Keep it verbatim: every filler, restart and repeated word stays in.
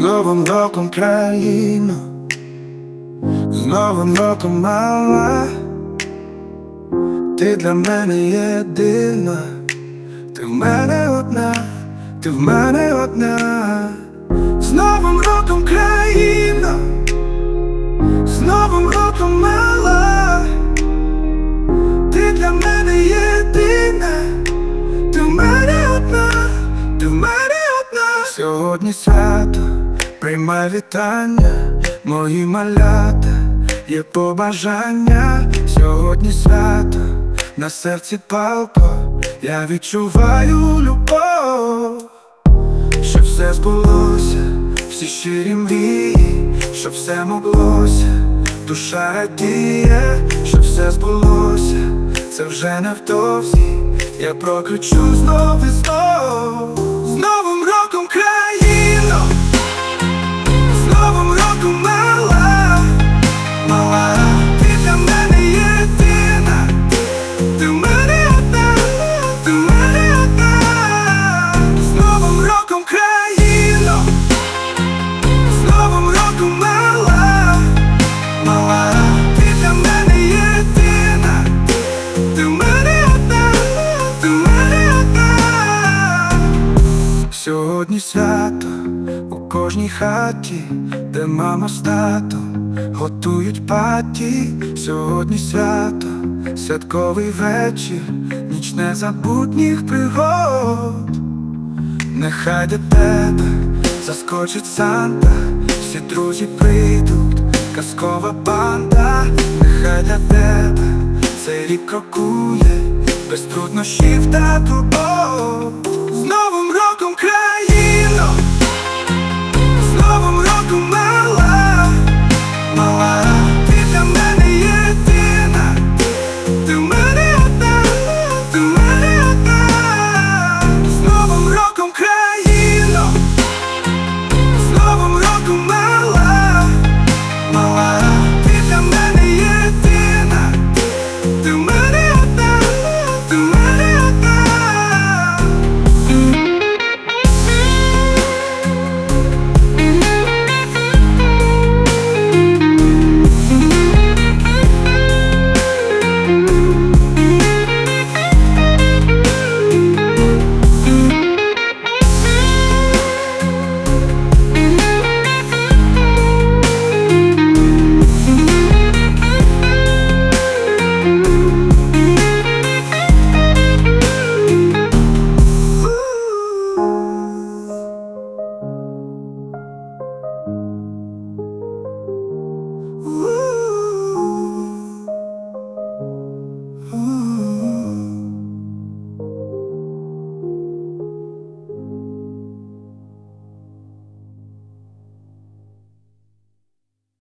Новим роком, країно, з Новим роком, мала. Ти для мене єдина, ти в мене одна, ти в мене одна. З Новим роком, країно, з Новим роком, мала. Ти для мене єдина, ти в мене одна, ти в мене одна. Сьогодні свято, приймай вітання, мої малята, є побажання. Сьогодні свято, на серці палко, я відчуваю любов. Щоб все збулося, всі щирі мрії, щоб все моглося, душа радіє, щоб все збулося, це вже невдовзі, я прокричу знов і знов. З Новим роком, країно, з Новим роком, мала, мала. Ти для мене єдина, ти в мене одна, ти в мене одна. З Новим роком, країно, з Новим роком, мала, мала. Ти для мене єдина, ти в мене одна, ти в мене одна. Сьогодні свято у кожній хаті, де мама з татом готують паті. Сьогодні свято, святковий вечір, ніч незабутніх пригод. Нехай до тебе заскочить Санта, всі друзі прийдуть, казкова банда. Нехай для тебе цей рік крокує без труднощів та турбот. З Новим